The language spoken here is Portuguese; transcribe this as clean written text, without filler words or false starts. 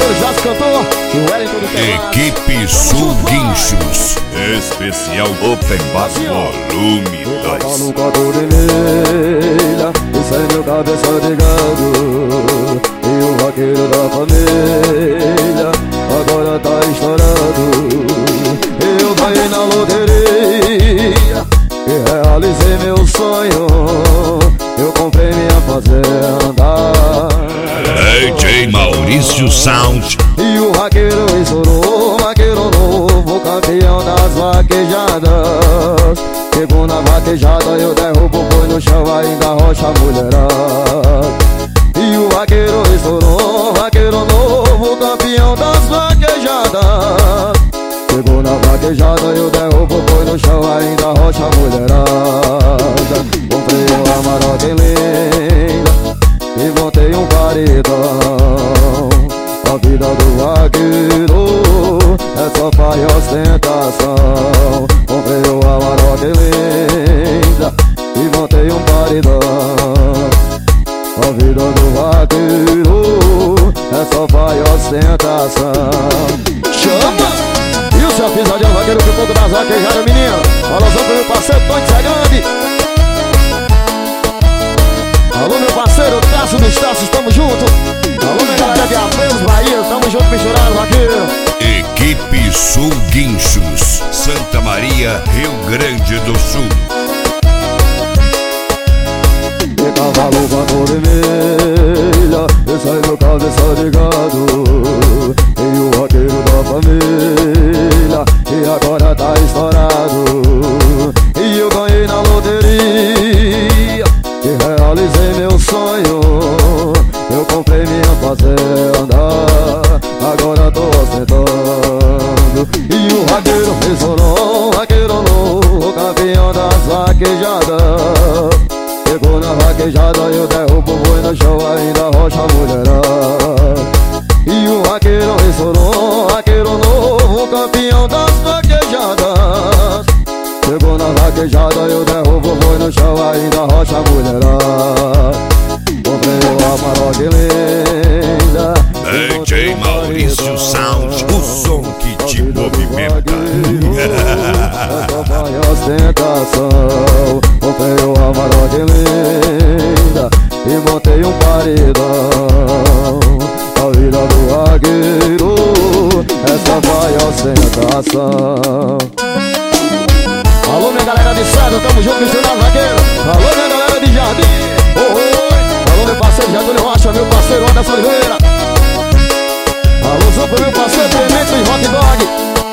parceiro Jazz Cantor e o Wellington do Teclado. Equipe Sul Guinchos. Especial Open Bass Volume 2. Tá no quadro de milha, isso é meu cabeça de gado. E o vaqueiro da família agora tá estourado. Eu ganhei na loteria e realizei meu sonho. Eu comprei minha fazenda. DJ Maurício Sound. E o vaqueiro estourou, vaqueiro novo, campeão das vaquejadas. Chegou na vaquejada, eu derrubo o boi no chão, ainda rocha a mulherada. E o vaqueiro estourou, vaqueiro novo, campeão das vaquejadas. Chegou na vaquejada, eu derrubo o boi no chão, ainda rocha a mulherada. Comprei uma Amarok linda e montei um paredão. A vida do vaqueiro é só pai e ostentação. Comprei uma Amarok linda e montei um paredão. A vida do vaqueiro é só pai e ostentação. Chama! E o seu pisadinho vaqueiro que o pouco das vaquejadas, menino. Alôzão pro meu parceiro Tony Grande. Alô, meu parceiro Taço dos Taços, tamo junto. Alô, minha galera de Apelos, Bahia, tamo junto, misturado, vaqueiro. Equipe Sul Guinchos, Santa Maria, Rio Grande do Sul. De cavalo quanto de milha, esse aí meu cabeça de gado. E o vaqueiro da família, e agora tá estourado. E eu ganhei na loteria e realizei meu sonho. Eu comprei minha fazenda, agora tô ostentando. E o vaqueiro estourou, vaqueiro novo, campeão das vaquejadas. Chegou na vaquejada, eu derrubo o boi no chão, ainda rocha a mulherada. E o vaqueiro estourou, vaqueiro novo, campeão das vaquejadas. Chegou na vaquejada, eu derrubo o boi no chão, ainda rocha a mulherada. Comprei uma Amarok linda. DJ Maurício Sound, o som que te movimenta. Essa vai a ostentação. Comprei uma Amarok linda e montei um paredão. A vida do vaqueiro, essa vai a ostentação. Alô, minha galera de Sado, tamo junto, misturado, vaqueiro. Alô, minha galera de Jardim. Alô, meu parceiro Jadônio Rocha, meu parceiro Anderson Oliveira. Alôzão pro meu parceiro Clemente do Hot Dog.